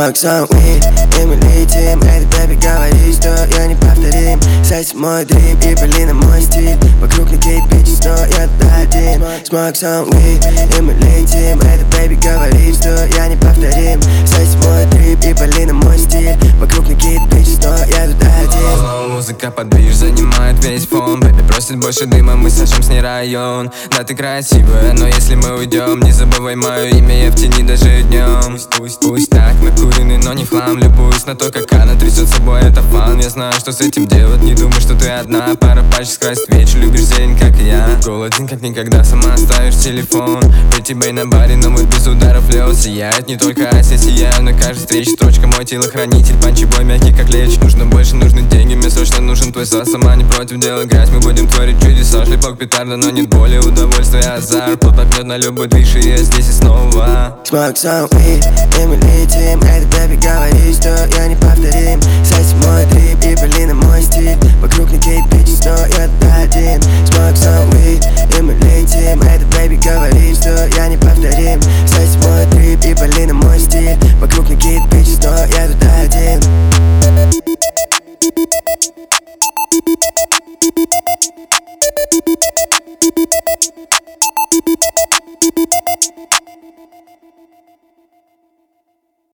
Smoke some weed, и мы летим. Этой бэби говорит, что я неповторим. Секс мой дрим, и Полина мой стиль. Вокруг не кейт бичес, но я тут один. Smoke some weed, и мы летим. Этой бэби говорит, что я неповторим. Секс мой дрим, и Полина мой стиль. Вокруг не кейт бичес, но я тут один. Музыка под движ занимает весь фон. Бэби просит больше дыма, мы сожжем с ней район. Да, ты красивая, но если мы уйдем, не забывай мое имя, я в тени даже днем. Пусть так, накуренный, но не в хлам. Любуюсь на то, как она трясет собой, это фан. Я знаю, что с этим делать, не думай, что ты одна. Пара пачек скрасит вечер, любишь зелень, как и я. Голоден, как никогда, сама оставишь телефон. Пейти бей на баре, но мы без ударов лед. Сияет не только Ася, сияю на каждой встрече. Строчка мой телохранитель, панчебой мягкий, как лечь. Нужно больше, нужны деньги, мне срочно нужен твой сос. Сама не против делать грязь, мы будем творить чудеса. Шлепок петарда, но нет боли, удовольствие, азарт. Кто попнет на любой движ, и я здесь и снова. Smoke some weed, и мы летим. Эта бэби говорит, что я неповторим. Секс мой трип, и Полина мой стиль. Вокруг не кейт бичес, но я тут один. Smoke some weed, и мы летим. Эта бэби говорит, что я неповторим. Секс мой трип, и Полина мой стиль. Вокруг не кейт бичес, но я тут один.